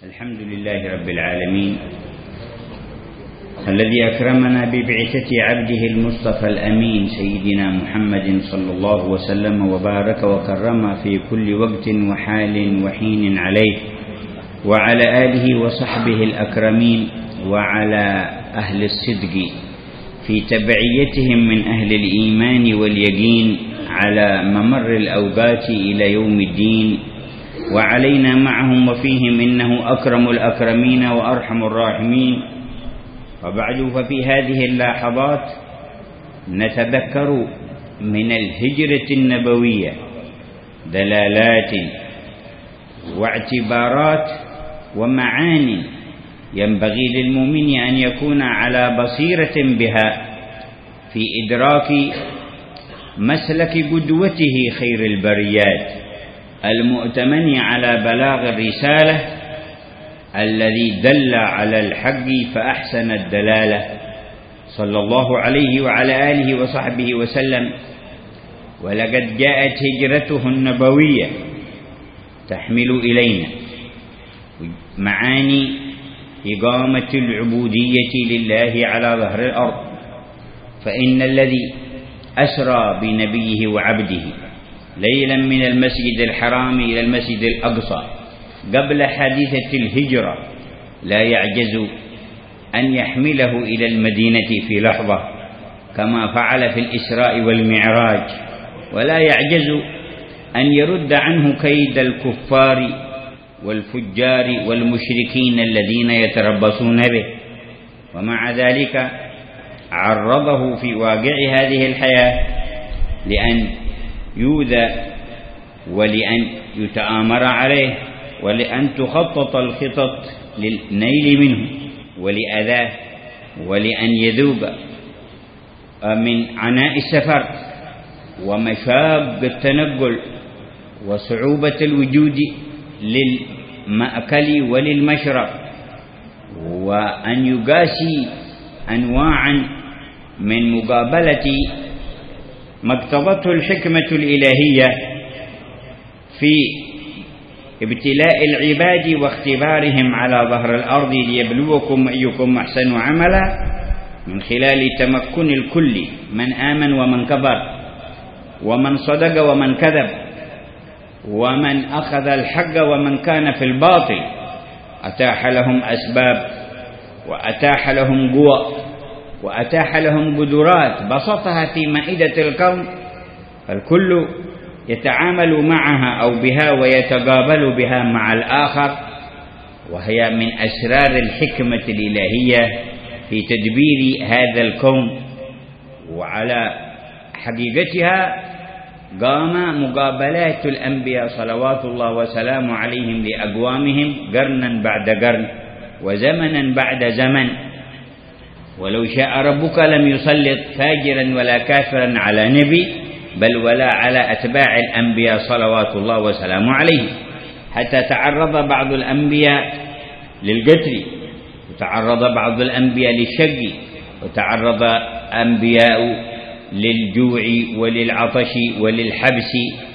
الحمد لله رب العالمين الذي أكرمنا ببعثة عبده المصطفى الأمين سيدنا محمد صلى الله وسلم وبارك وكرم في كل وقت وحال وحين عليه وعلى آله وصحبه الأكرمين وعلى أهل الصدق في تبعيتهم من أهل الإيمان واليقين على ممر الأوقات إلى يوم الدين، وعلينا معهم وفيهم إنه أكرم الأكرمين وأرحم الراحمين. وبعد، ففي هذه اللحظات نتذكر من الهجرة النبوية دلالات واعتبارات ومعاني ينبغي للمؤمن أن يكون على بصيرة بها في إدراك مسلك قدوته خير البريات المؤتمن على بلاغ الرسالة الذي دل على الحق فأحسن الدلالة صلى الله عليه وعلى آله وصحبه وسلم. ولقد جاءت هجرته النبوية تحمل إلينا معاني إقامة العبودية لله على ظهر الأرض، فإن الذي أسرى بنبيه وعبده ليلا من المسجد الحرام إلى المسجد الأقصى قبل حادثة الهجرة لا يعجز أن يحمله إلى المدينة في لحظة كما فعل في الإسراء والمعراج، ولا يعجز أن يرد عنه كيد الكفار والفجار والمشركين الذين يتربصون به. ومع ذلك عرضه في واقع هذه الحياة لأن يؤذى ولأن يتآمر عليه ولأن تخطط الخطط للنيل منه ولأذاه ولأن يذوب من عناء السفر ومشاق التنقل وصعوبة الوجود للمأكل وللمشرب، وأن يقاسي أنواعا من مقابلة ما اقتضته الحكمة الإلهية في ابتلاء العباد واختبارهم على ظهر الأرض ليبلوكم أيكم أحسن عملا، من خلال تمكن الكل من آمن ومن كفر ومن صدق ومن كذب ومن أخذ الحق ومن كان في الباطل. أتاح لهم أسباب وأتاح لهم قوى وأتاح لهم قدرات بسطها في مائدة الكون، فالكل يتعامل معها أو بها ويتقابل بها مع الآخر، وهي من أسرار الحكمة الإلهية في تدبير هذا الكون. وعلى حقيقتها قام مقابلات الأنبياء صلوات الله وسلامه عليهم لأقوامهم قرنا بعد قرن وزمنا بعد زمن، ولو شاء ربك لم يسلط فاجرا ولا كافرا على نبي بل ولا على أتباع الأنبياء صلوات الله وسلامه عليه، حتى تعرض بعض الأنبياء للقتل وتعرض بعض الأنبياء للشق وتعرض أنبياء للجوع وللعطش وللحبس،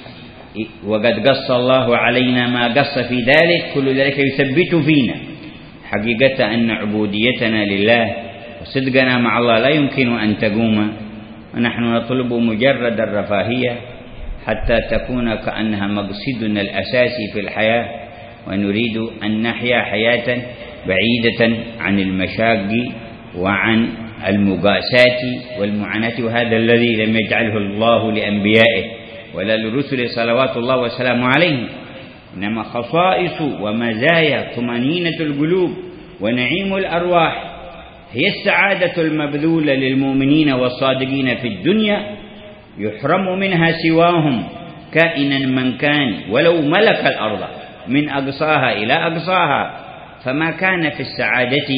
وقد قص الله علينا ما قص في ذلك. كل ذلك يثبت فينا حقيقة أن عبوديتنا لله وصدقنا مع الله لا يمكن أن تقوم، ونحن نطلب مجرد الرفاهية حتى تكون كأنها مقصدنا الأساسي في الحياة، ونريد أن نحيا حياة بعيدة عن المشاق وعن المقاسات والمعاناة، وهذا الذي لم يجعله الله لأنبيائه ولا لرسله صلوات الله وسلامه عليهم، إنما خصائص ومزايا طمأنينة القلوب ونعيم الأرواح هي السعادة المبذولة للمؤمنين والصادقين في الدنيا، يحرم منها سواهم كائنا من كان ولو ملك الأرض من أقصاها إلى أقصاها. فما كان في السعادة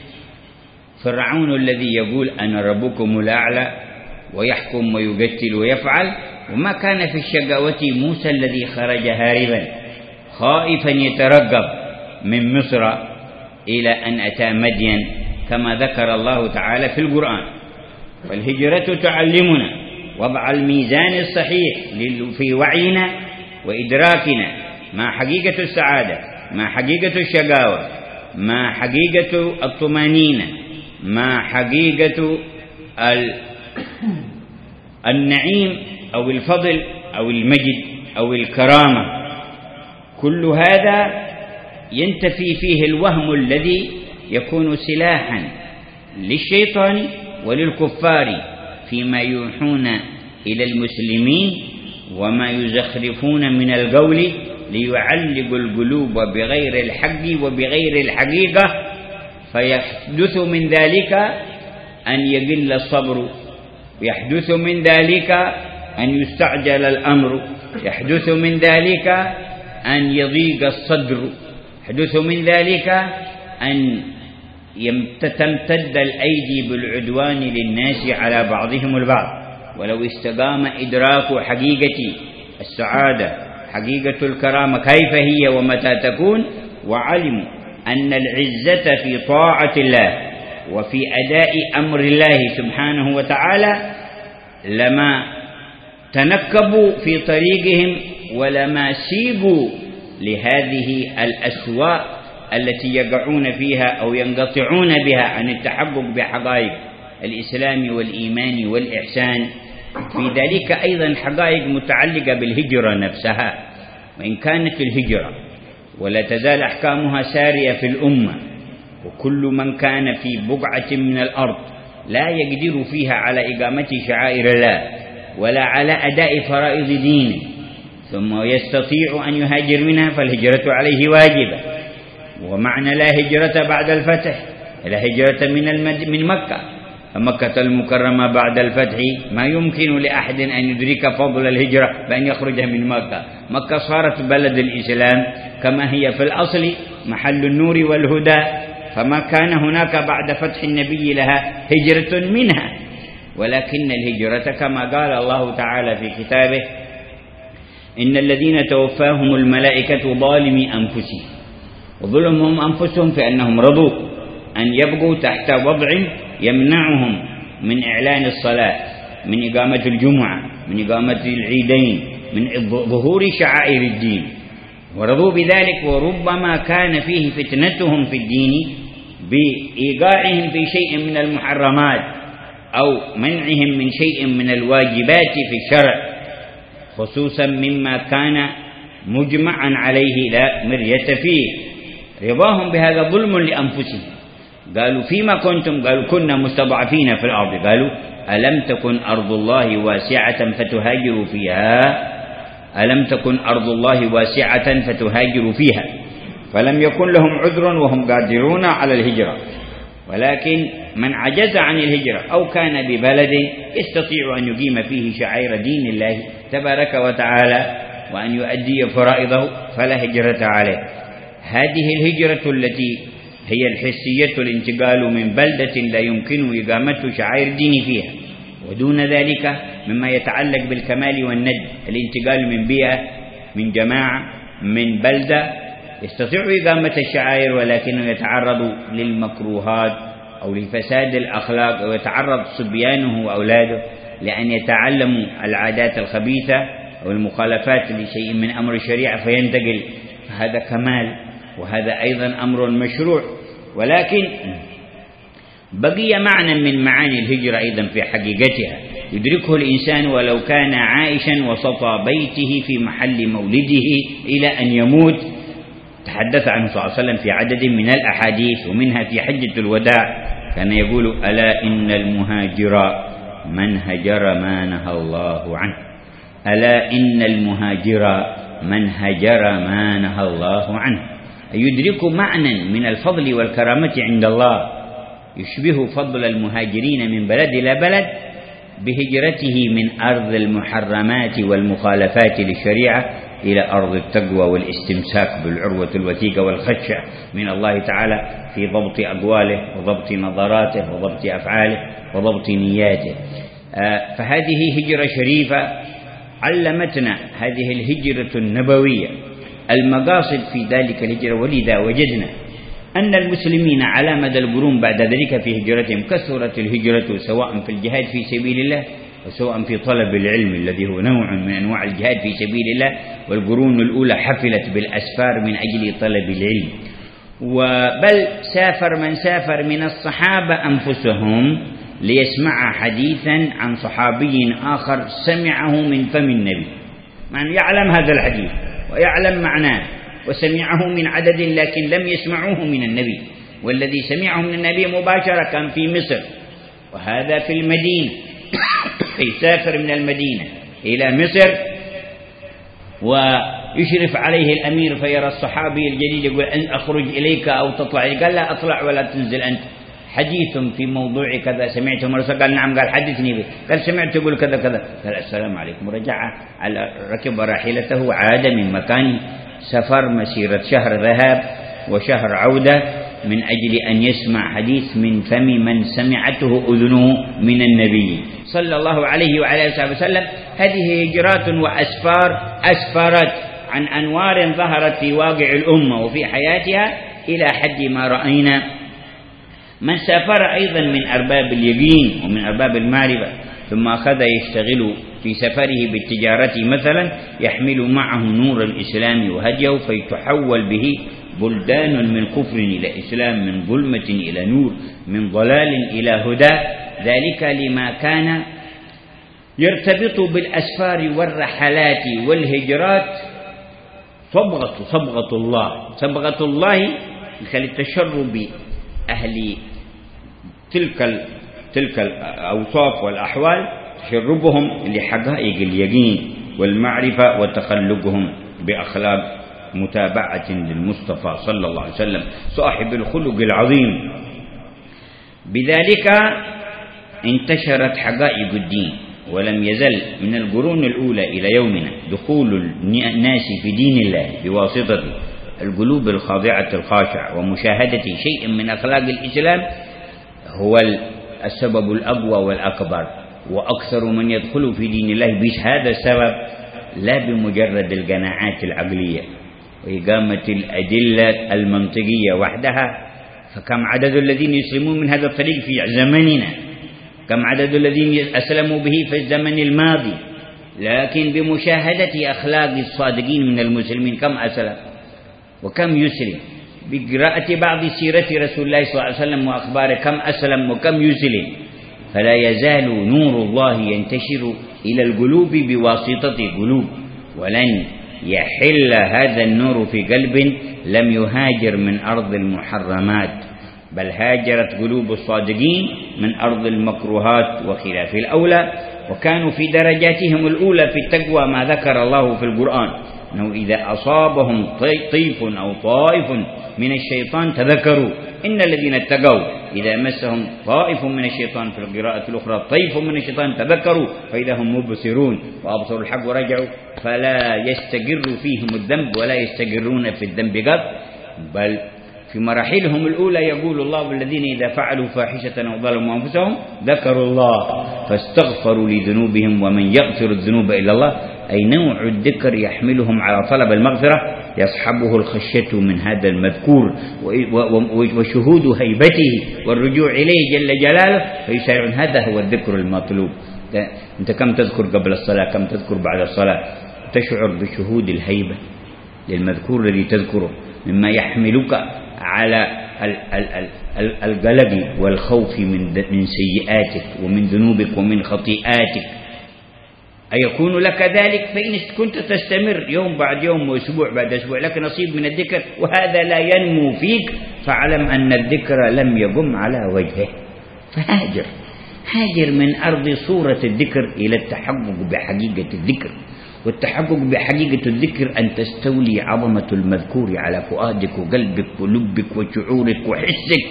فرعون الذي يقول أنا ربكم الأعلى ويحكم ويقتل ويفعل، وما كان في الشقاوة موسى الذي خرج هاربا خائفا يترقب من مصر إلى أن أتى مدين كما ذكر الله تعالى في القرآن. فالهجرة تعلمنا وضع الميزان الصحيح في وعينا وإدراكنا مع حقيقة السعادة ما حقيقة الشقاوة، ما حقيقة الطمأنينة، ما حقيقة النعيم أو الفضل أو المجد أو الكرامة. كل هذا ينتفي فيه الوهم الذي يكون سلاحا للشيطان وللكفار فيما يوحون إلى المسلمين وما يزخرفون من القول ليعلقوا القلوب بغير الحق وبغير الحقيقة، فيحدث من ذلك أن يقل الصبر، يحدث من ذلك أن يستعجل الأمر، يحدث من ذلك أن يضيق الصدر، يحدث من ذلك أن تمتد الأيدي بالعدوان للناس على بعضهم البعض. ولو استقام إدراك حقيقة السعادة، حقيقة الكرامة كيف هي ومتى تكون، وعلموا أن العزة في طاعة الله وفي أداء أمر الله سبحانه وتعالى، لما تنكبوا في طريقهم ولما سيبوا لهذه الأسواء التي يقعون فيها أو ينقطعون بها عن التحقق بحقائق الإسلام والإيمان والإحسان. في ذلك أيضا حقائق متعلقة بالهجرة نفسها، وإن كانت الهجرة ولا تزال أحكامها سارية في الأمة، وكل من كان في بقعة من الأرض لا يقدر فيها على إقامة شعائر الله ولا على أداء فرائض دينه ثم يستطيع أن يهاجر منها، فالهجرة عليه واجبة. ومعنى لا هجرة بعد الفتح، لا هجرة من مكة، فمكة المكرمة بعد الفتح ما يمكن لأحد أن يدرك فضل الهجرة بأن يخرج من مكة. مكة صارت بلد الإسلام كما هي في الأصل محل النور والهدى، فما كان هناك بعد فتح النبي لها هجرة منها. ولكن الهجرة كما قال الله تعالى في كتابه: إن الذين توفاهم الملائكة ظالمي أنفسهم وظلمهم أنفسهم فإنهم رضوا أن يبقوا تحت وضع يمنعهم من إعلان الصلاة، من إقامة الجمعة، من إقامة العيدين، من ظهور شعائر الدين، ورضوا بذلك. وربما كان فيه فتنتهم في الدين بإيقاعهم في شيء من المحرمات أو منعهم من شيء من الواجبات في الشرع، خصوصا مما كان مجمعا عليه لا مرية فيه. رضاهم بهذا ظلم لأنفسهم. قالوا: فيما كنتم؟ قالوا: كنا مستضعفين في الأرض. قالوا: ألم تكن أرض الله واسعة فتهاجروا فيها؟ ألم تكن أرض الله واسعة فتهاجروا فيها؟ فلم يكن لهم عذر وهم قادرون على الهجرة. ولكن من عجز عن الهجرة أو كان ببلد يستطيع أن يقيم فيه شعائر دين الله تبارك وتعالى وأن يؤدي فرائضه فلا هجرة عليه. هذه الهجرة التي هي الحسية، الانتقال من بلدة لا يمكن إقامة شعائر الدين فيها، ودون ذلك مما يتعلق بالكمال والند، الانتقال من بيئة، من جماعة، من بلدة يستطيع إقامة الشعائر ولكنه يتعرض للمكروهات أو لفساد الأخلاق، أو يتعرض صبيانه وأولاده لأن يتعلموا العادات الخبيثة أو المخالفات لشيء من أمر الشريعة فينتقل. هذا كمال، وهذا أيضا أمر مشروع. ولكن بقي معنى من معاني الهجرة أيضا في حقيقتها يدركه الإنسان ولو كان عائشا وسط بيته في محل مولده إلى أن يموت. تحدث عنه صلى الله عليه وسلم في عدد من الأحاديث، ومنها في حجة الوداع كان يقول: ألا إن المهاجر من هجر ما نهى الله عنه، ألا إن المهاجر من هجر ما نهى الله عنه. يدرك معنى من الفضل والكرامة عند الله يشبه فضل المهاجرين من بلد إلى بلد بهجرته من أرض المحرمات والمخالفات للشريعة إلى أرض التقوى والاستمساك بالعروة الوثيقة والخشية من الله تعالى في ضبط أقواله وضبط نظراته وضبط أفعاله وضبط نياته. فهذه هجرة شريفة علمتنا هذه الهجرة النبوية المقاصد في ذلك الهجرة. ولذا وجدنا أن المسلمين على مدى القرون بعد ذلك في هجرتهم كثرت الهجرة، سواء في الجهاد في سبيل الله وسواء في طلب العلم الذي هو نوع من أنواع الجهاد في سبيل الله، والقرون الأولى حفلت بالأسفار من أجل طلب العلم. وبل سافر من سافر من الصحابة أنفسهم ليسمع حديثا عن صحابي آخر سمعه من فم النبي، يعني يعلم هذا الحديث ويعلم معناه وسمعه من عدد لكن لم يسمعوه من النبي، والذي سمعه من النبي مباشرة كان في مصر، وهذا في المدينة. يسافر من المدينة إلى مصر ويشرف عليه الأمير فيرى الصحابي الجديد يقول أن أخرج إليك أو تطلع، قال لا أطلع ولا تنزل أنت، حديث في موضوع كذا سمعته مرة، قال نعم، قال حدثني به، قال سمعت يقول كذا كذا، قال السلام عليكم، رجع على ركب راحلته عاد من مكان سفر مسيرة شهر ذهاب وشهر عودة من أجل أن يسمع حديث من فم من سمعته أذنه من النبي صلى الله عليه وعلى آله وسلم. هذه هجرات وأسفار أسفرت عن أنوار ظهرت في واقع الأمة وفي حياتها إلى حد ما رأينا. من سافر أيضا من أرباب اليقين ومن أرباب المعرفة ثم أخذ يشتغل في سفره بالتجارة مثلا، يحمل معه نور الإسلام وهديه، فيتحول به بلدان من كفر إلى إسلام، من ظلمة إلى نور، من ضلال إلى هدى، ذلك لما كان يرتبط بالأسفار والرحلات والهجرات. صبغة الله مثل التشرب أهل تلك الأوصاف والأحوال، تشربهم لحقائق اليقين والمعرفة وتخلقهم بأخلاق متابعة للمصطفى صلى الله عليه وسلم صاحب الخلق العظيم. بذلك انتشرت حقائق الدين، ولم يزل من القرون الأولى إلى يومنا دخول الناس في دين الله بواسطة القلوب الخاضعة الخاشعة ومشاهدة شيء من أخلاق الإسلام هو السبب الأقوى والأكبر. وأكثر من يدخل في دين الله بهذا السبب، لا بمجرد القناعات العقلية وإقامة الأدلة المنطقية وحدها. فكم عدد الذين يسلمون من هذا الطريق في زمننا، كم عدد الذين أسلموا به في الزمن الماضي، لكن بمشاهدة أخلاق الصادقين من المسلمين كم أسلم وكم يسلم، بقراءة بعض سيرة رسول الله صلى الله عليه وسلم وأخباره كم أسلم وكم يسلم. فلا يزال نور الله ينتشر إلى القلوب بواسطة قلوب، ولن يحل هذا النور في قلب لم يهاجر من أرض المحرمات، بل هاجرت قلوب الصادقين من أرض المكروهات وخلاف الأولى، وكانوا في درجاتهم الأولى في التقوى ما ذكر الله في القرآن أنه إذا أصابهم طيف أو طائف من الشيطان تذكروا إن الذين اتقوا إذا مسهم طائف من الشيطان، في القراءة الأخرى طيف من الشيطان تذكروا فإذا هم مبصرون وأبصروا الحق ورجعوا، فلا يستقر فيهم الذنب ولا يستقرون في الذنب قط، بل في مراحلهم الأولى يقول الله والذين إذا فعلوا فاحشة أو ظلموا أنفسهم ذكروا الله فاستغفروا لذنوبهم ومن يغفر الذنوب إلا الله، أي نوع الذكر يحملهم على طلب المغفرة، يصحبه الخشية من هذا المذكور وشهود هيبته والرجوع إليه جل جلاله، فيسارعون. هذا هو الذكر المطلوب. أنت كم تذكر قبل الصلاة، كم تذكر بعد الصلاة، تشعر بشهود الهيبة للمذكور الذي تذكره، مما يحملك على القلق والخوف من سيئاتك ومن ذنوبك ومن خطيئاتك. أيكون لك ذلك؟ فإن كنت تستمر يوم بعد يوم وأسبوع بعد أسبوع لك نصيب من الذكر وهذا لا ينمو فيك، فاعلم أن الذكر لم يقم على وجهه، فهاجر من أرض صورة الذكر إلى التحقق بحقيقة الذكر. والتحقق بحقيقة الذكر أن تستولي عظمة المذكور على فؤادك وقلبك ولبك وشعورك وحسك.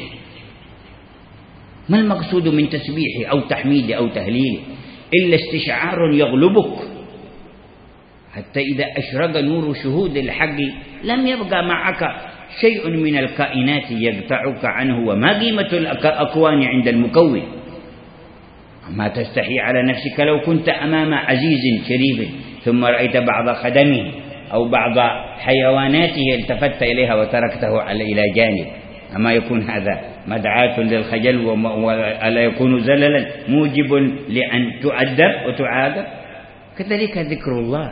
ما المقصود من تسبيح أو تحميد أو تهليل إلا استشعار يغلبك، حتى إذا أشرق نور شهود الحق لم يبقى معك شيء من الكائنات يقطعك عنه. وما قيمة الأكوان عند المكون؟ ما تستحي على نفسك لو كنت أمام عزيز شريف ثم رأيت بعض خدمه أو بعض حيواناته التفت إليها وتركته إلى جانب، أما يكون هذا مدعاة للخجل وألا يكون زللا موجب لأن تؤدب وتعاقب؟ كذلك ذكر الله،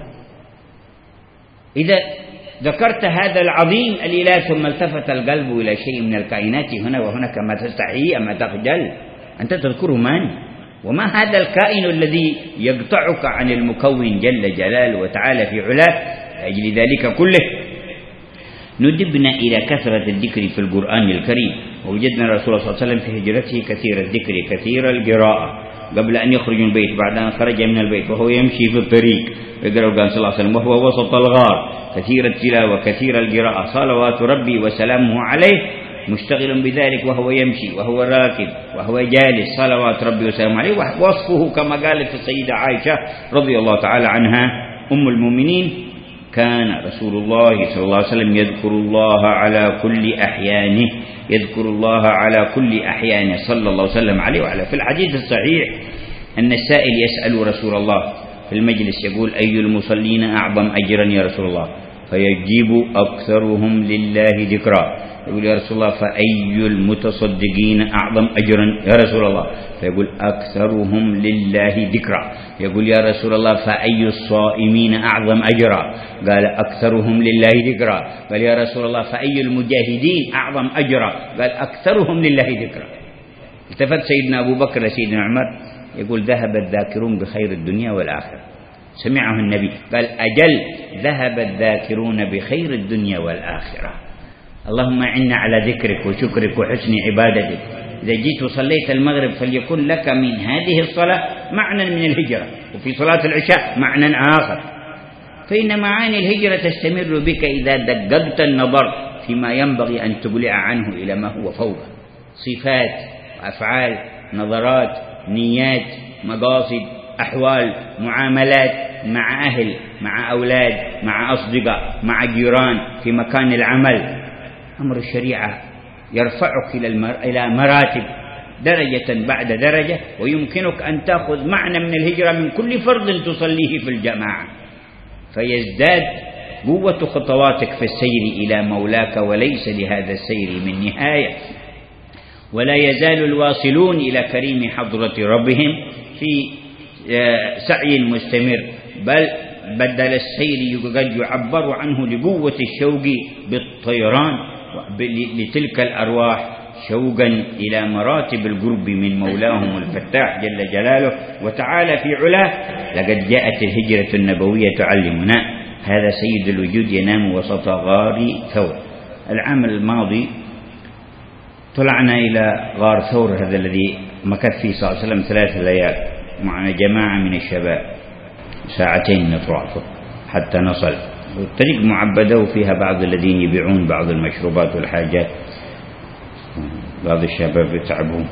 إذا ذكرت هذا العظيم الإله ثم التفت القلب إلى شيء من الكائنات هنا وهناك ما تستحي أما تخجل، أنت تذكر من؟ وما هذا الكائن الذي يقطعك عن المكون جل جلاله وتعالى في علاه؟ لأجل ذلك كله ندبنا إلى كثرة الذكر في القرآن الكريم، ووجدنا الرسول صلى الله عليه وسلم في هجرته كثير الذكر كثير القراءة قبل أن يخرج من البيت، بعد أن خرج من البيت وهو يمشي في الطريق يقرأ قال صلى الله عليه وسلم وهو وسط الغار كثير التلاوة كثير القراءة صلوات ربي وسلامه عليه مشتغل بذلك وهو يمشي وهو راكب وهو جالس صلوات ربي وسلامه عليه. وصفه كما قالت السيدة عائشة رضي الله تعالى عنها أم المؤمنين كان رسول الله صلى الله عليه وسلم يذكر الله على كل أحيانه، يذكر الله على كل أحيانه صلى الله عليه وسلم عليه وعلى. في الحديث الصحيح أن السائل يسأل رسول الله في المجلس يقول أي المصلين أعظم أجرا يا رسول الله؟ فيجيب أكثرهم لله ذكرا. يقول يا رسول الله فأي المتصدقين أعظم أجرا يا رسول الله؟ فيقول أكثرهم لله ذكرا. يقول يا رسول الله فأي الصائمين أعظم أجرا؟ قال أكثرهم لله ذكرا. قال يا رسول الله فأي المجاهدين أعظم أجرا؟ قال أكثرهم لله ذكرا. التفت سيدنا أبو بكر لسيدنا عمر يقول ذهب الذاكرون بخير الدنيا والآخرة. سمعه النبي قال أجل ذهب الذاكرون بخير الدنيا والآخرة. اللهم إنا على ذكرك وشكرك وحسن عبادتك. إذا جيت وصليت المغرب فليكن لك من هذه الصلاة معنى من الهجرة، وفي صلاة العشاء معنى آخر. فإن معاني الهجرة تستمر بك إذا دققت النظر فيما ينبغي أن تقلع عنه إلى ما هو فوقه، صفات وأفعال نظرات نيات مقاصد أحوال معاملات مع أهل مع أولاد مع أصدقاء مع جيران في مكان العمل. أمر الشريعة يرفعك إلى مراتب درجة بعد درجة، ويمكنك أن تأخذ معنى من الهجرة من كل فرض تصليه في الجماعة، فيزداد قوة خطواتك في السير إلى مولاك، وليس لهذا السير من نهاية. ولا يزال الواصلون إلى كريم حضرة ربهم في سعي مستمر، بل بدل السير قد يعبر عنه لقوة الشوق بالطيران لتلك الأرواح شوقا إلى مراتب القرب من مولاهم الفتاح جل جلاله وتعالى في علاه. لقد جاءت الهجرة النبوية تعلمنا هذا سيد الوجود ينام وسط غار ثور. العام الماضي طلعنا إلى غار ثور هذا الذي مكث فيه صلى الله عليه وسلم 3 ليال معنا جماعة من الشباب، 2 ساعات نطلع حتى نصل. والطريق معبدة وفيها بعض الذين يبيعون بعض المشروبات والحاجات، بعض الشباب يتعبون،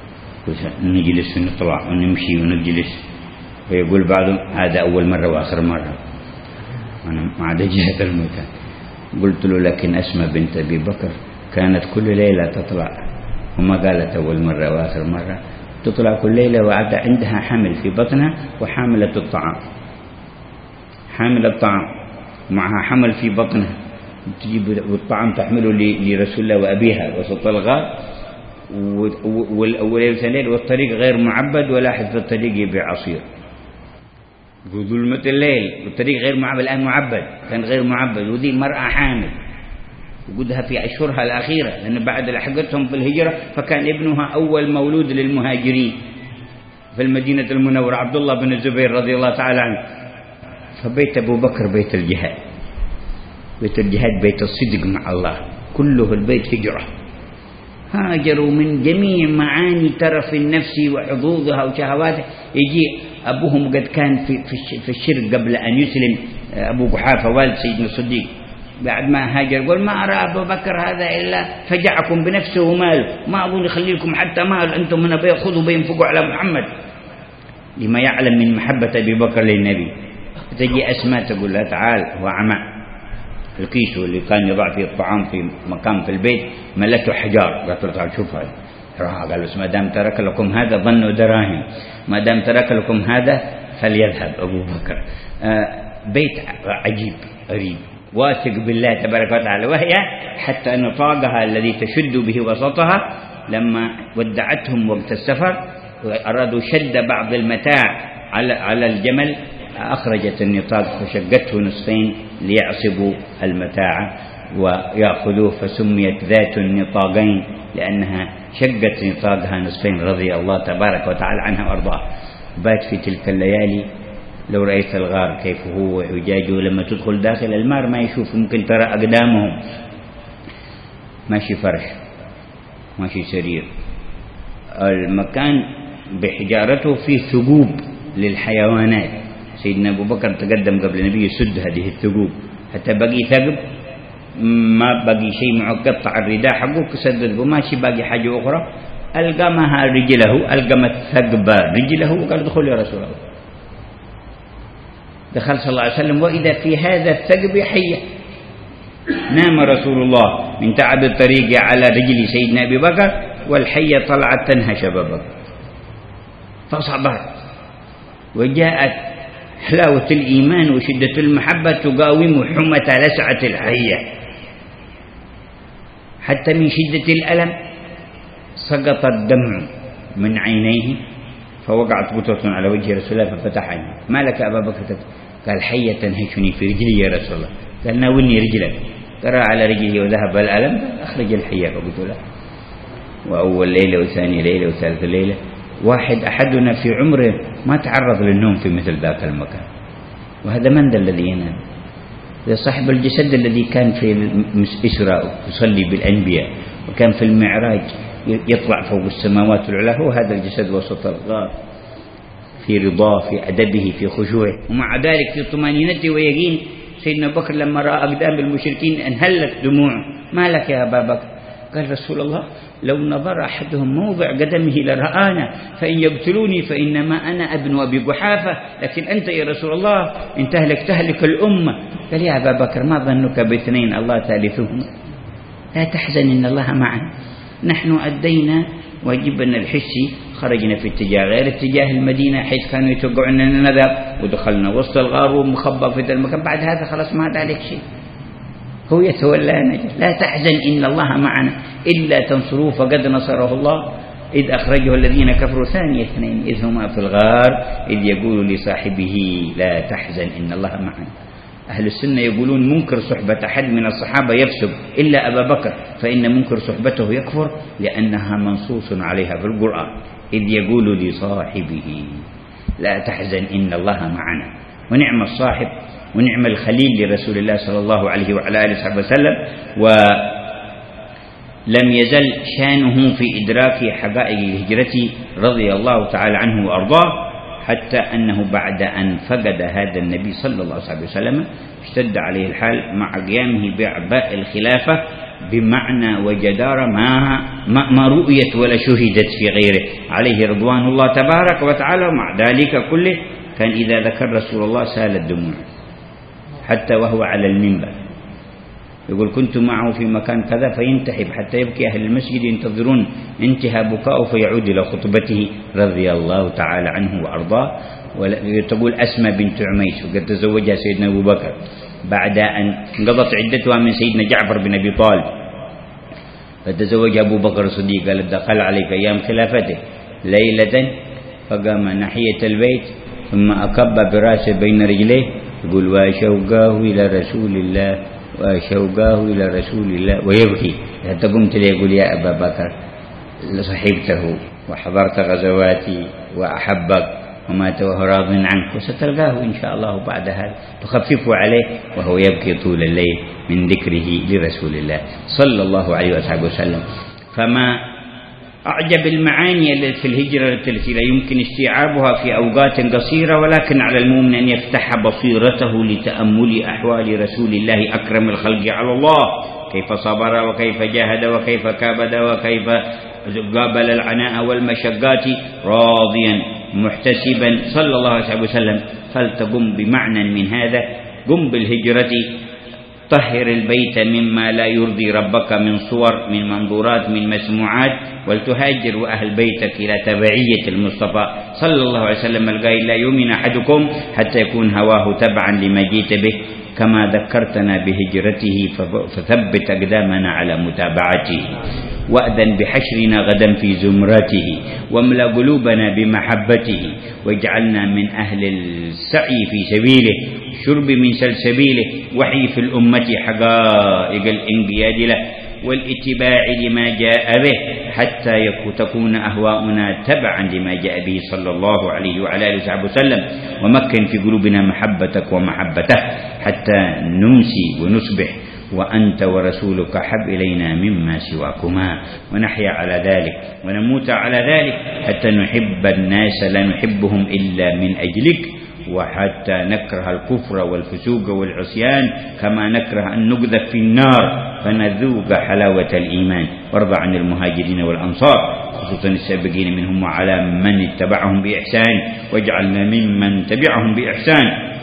نجلس ونطلع ونمشي ونجلس، ويقول بعضهم هذا أول مرة وآخر مرة، أنا ما عاد جهة المكان. قلت له لكن أسمى بنت أبي بكر كانت كل ليلة تطلع، وما قالت أول مرة وآخر مرة، تطلع كل ليلة وعد عندها حمل في بطنها وحاملة الطعام، حامل الطعام معها حمل في بطنها، تجيب الطعام تحمله لرسول الله وأبيها وسط الغار، والليل والطريق غير معبد، ولا أحد في الطريق يبيع عصير، ظلمة الليل والطريق غير معبد. الآن معبد، كان غير معبد، وذي مرأة حامل وجودها في أشهرها الأخيرة، لأن بعد لحقتهم في الهجرة فكان ابنها أول مولود للمهاجرين في المدينة المنورة عبد الله بن الزبير رضي الله تعالى عنه. فبيت أبو بكر بيت الجهاد، بيت الجهاد بيت الصدق مع الله، كله البيت هجرة، هاجروا من جميع معاني ترف النفس وحظوظها وشهواتها. يجي أبوهم قد كان في الشرك قبل أن يسلم، أبو قحافة والد سيدنا الصديق، بعد ما هاجر يقول ما أرى أبو بكر هذا إلا فجعكم بنفسه وماله، ما أظن يخليكم حتى مال، أنتم هنا بيأخذوا بينفقوا على محمد، لما يعلم من محبة أبي بكر للنبي. تجي أسماء تقول له تعال، هو عمى الكيس اللي كان يضع فيه الطعام في مكان في البيت ملته حجار، قالت له تعال شوف هذا، قال بس ما دام ترك لكم هذا ظنوا دراهم، ما دام ترك لكم هذا فليذهب أبو بكر. بيت عجيب غريب، واثق بالله تبارك وتعالى، وهي حتى أن طاقها الذي تشد به وسطها لما ودعتهم وقت السفر وأرادوا شد بعض المتاع على الجمل أخرجت النطاق فشقته نصفين ليعصبوا المتاع ويأخذوه، فسميت ذات النطاقين لأنها شقت نطاقها نصفين رضي الله تبارك وتعالى عنها وأرضاها. بات في تلك الليالي لو رأيت الغار كيف هو وحجاجه لما تدخل داخل المار ما يشوف، ممكن ترى أقدامهم ماشي فرش ماشي سرير. المكان بحجارته فيه ثقوب للحيوانات. سيدنا أبو بكر تقدم قبل النبي يسد هذه الثقوب حتى بقي ثقب، ما بقي شيء معقد، قطع الرداء حقه كسدد وماشي باقي حاجة أخرى، ألقمها رجله، ألقمت ثقب رجله وقال ادخل يا رسول الله. دخل صلى الله عليه وسلم وإذا في هذا الثقب حية. نام رسول الله من تعب الطريق على رجل سيدنا أبي بكر والحية طلعت تنهش أبا بكر فصبر، وجاءت حلاوة الإيمان وشدة المحبة تقاوم حمة لسعة الحية، حتى من شدة الألم سقط الدمع من عينيه فوقعت بطرة على وجه رسول الله ففتح عينه. ما لك أبا بكر؟ قال حية تنهشني في رجلي يا رسول الله. قال ناولني رجلك. قرأ على رجله وذهب الألم، أخرج الحية فقلت له. وأول ليلة وثاني ليلة وثالث ليلة، واحد أحدنا في عمره ما تعرض للنوم في مثل ذاك المكان. وهذا من ذا الذي ينام؟ هذا صاحب الجسد الذي كان في الإسراء يصلي بالأنبياء وكان في المعراج يطلع فوق السماوات العلى، هو هذا الجسد وسط الغار في رضاه في أدبه في خشوعه، ومع ذلك في طمأنينته ويقين. سيدنا بكر لما رأى أقدام المشركين انهلت دموعه. ما لك يا أبا بكر؟ قال رسول الله لو نظر أحدهم موضع قدمه لرآنا، فإن يقتلوني فإنما أنا ابن أبي قحافة، لكن أنت يا رسول الله إن تهلك الأمة. قال يا أبا بكر ما ظنك باثنين الله ثالثهما؟ لا تحزن إن الله معنا. نحن أدينا واجبنا الحسي، خرجنا في اتجاه غير اتجاه المدينة حيث كانوا يتوقعون أننا نذهب، ودخلنا وسط الغار ومخبى في ذا المكان. بعد هذا خلاص ما عاد عليك شيء، هو يتولانا. لا تحزن إن الله معنا إلا تنصروه فقد نصره الله إذ أخرجه الذين كفروا ثاني اثنين إذ هما في الغار إذ يقول لصاحبه لا تحزن إن الله معنا. أهل السنة يقولون منكر صحبة أحد من الصحابة يفسق إلا أبا بكر، فإن منكر صحبته يكفر لأنها منصوص عليها في القرآن إذ يقول لصاحبه لا تحزن إن الله معنا. ونعم الصاحب ونعم الخليل لرسول الله صلى الله عليه وعلى آله وصحبه وسلم. ولم يزل شانه في إدراك حقائق الهجرة رضي الله تعالى عنه وأرضاه، حتى أنه بعد أن فقد هذا النبي صلى الله عليه وسلم اشتد عليه الحال مع قيامه بأعباء الخلافة بمعنى وجدارة ما رؤيت ولا شهدت في غيره عليه رضوان الله تبارك وتعالى. ومع ذلك كله كان إذا ذكر رسول الله سال الدموع، حتى وهو على المنبر يقول كنت معه في مكان كذا فينتحب حتى يبكي أهل المسجد ينتظرون انتهى بكاؤه فيعود إلى خطبته رضي الله تعالى عنه وأرضاه. وتقول أسمى بنت عميس وقد تزوجها سيدنا أبو بكر بعد أن انقضت عدتها من سيدنا جعفر بن أبي طالب، فتزوج أبو بكر الصديق. قال دخل عليك أيام خلافته ليلة فقام ناحية البيت ثم أكب براسه بين رجليه يقول وشوقاه إلى رسول الله وشوقاه إلى رسول الله ويبكي. حتى قمت لي يقول يا أبا بكر صحبته وحضرت غزواتي وأحبك ومات وهو راض عنك، وستلقاه إن شاء الله بعد هذا تخفف عليه وهو يبكي طول الليل من ذكره لرسول الله صلى الله عليه وسلم. فما أعجب المعاني في الهجرة التي لا يمكن استيعابها في أوقات قصيرة، ولكن على المؤمن أن يفتح بصيرته لتأمل أحوال رسول الله أكرم الخلق على الله، كيف صبر وكيف جاهد وكيف كابد وكيف قابل العناء والمشقات راضيا محتسبا صلى الله عليه وسلم. فلتقم بمعنى من هذا، قم بالهجرة، طهر البيت مما لا يرضي ربك من صور من منظورات من مسموعات، ولتهاجر وأهل بيتك إلى تبعية المصطفى صلى الله عليه وسلم القائل لا يؤمن أحدكم حتى يكون هواه تبعا لما جئت به. كما ذكرتنا بهجرته فثبت أقدامنا على متابعته، وأذن بحشرنا غدا في زمرته، واملأ قلوبنا بمحبته، واجعلنا من أهل السعي في سبيله، شرب من سلسبيله، وحي في الأمة حقائق الانقياد له والاتباع لما جاء به، حتى تكون أهواؤنا تبعا لما جاء به صلى الله عليه وعلى آله وصحبه وسلم. ومكن في قلوبنا محبتك ومحبته حتى نمسي ونصبح وأنت ورسولك حب إلينا مما سواكما، ونحيا على ذلك ونموت على ذلك، حتى نحب الناس لا نحبهم إلا من أجلك، وحتى نكره الكفر والفسوق والعصيان كما نكره أن نقذف في النار فنذوق حلاوة الإيمان. وارض عن المهاجرين والأنصار خصوصا السابقين منهم وعلى من اتبعهم بإحسان، واجعلنا ممن تبعهم بإحسان،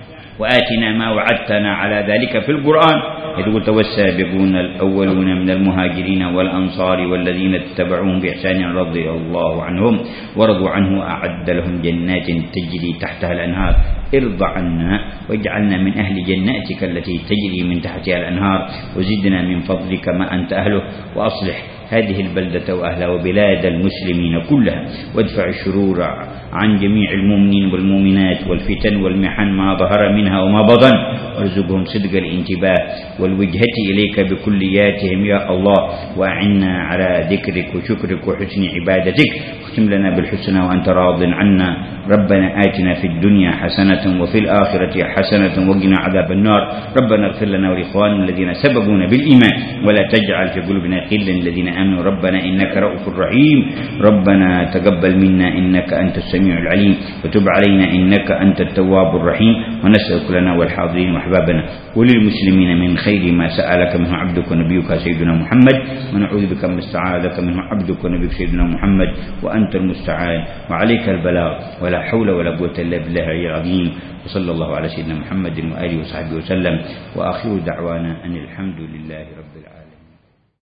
وآتنا ما وعدتنا على ذلك في القرآن إذ قلت والسابقون الأولون من المهاجرين والأنصار والذين اتبعوهم بإحسان رضي الله عنهم ورضوا عنه، أعد لهم جنات تجري تحتها الأنهار. ارض عنا واجعلنا من أهل جناتك التي تجري من تحتها الأنهار، وزدنا من فضلك ما أنت أهله، وأصلح هذه البلدة وأهلها وبلاد المسلمين كلها، وادفع الشرور عن جميع المؤمنين والمؤمنات والفتن والمحن ما ظهر منها وما بطن، وارزقهم صدق الانتباه والوجهة إليك بكلياتهم يا الله، وأعنا على ذكرك وشكرك وحسن عبادتك، واختم لنا بالحسنى وأنت راض عنا. ربنا آتنا في الدنيا حسنة وفي الآخرة حسنة وقنا عذاب النار. ربنا اغفر لنا ولإخواننا الذين سبقونا بالإيمان، ولا تجعل في قلوبنا غلا الذين آمنوا ربنا إنك رؤوف رحيم. ربنا تقبل منا إنك أنت السميع العليم، وتب علينا إنك أنت التواب الرحيم. ونسألك لنا والحاضرين وأحبابنا وللمسلمين من خير ما سألك منه عبدك ونبيك سيدنا محمد، ونعوذ بك من استعاذك منه عبدك ونبيك سيدنا محمد، وأنت المستعان وعليك البلاغ، ولا حول ولا قوة إلا بالله العلي العظيم. وصلى الله على سيدنا محمد وآله وصحبه وسلم، وآخر دعوانا أن الحمد لله رب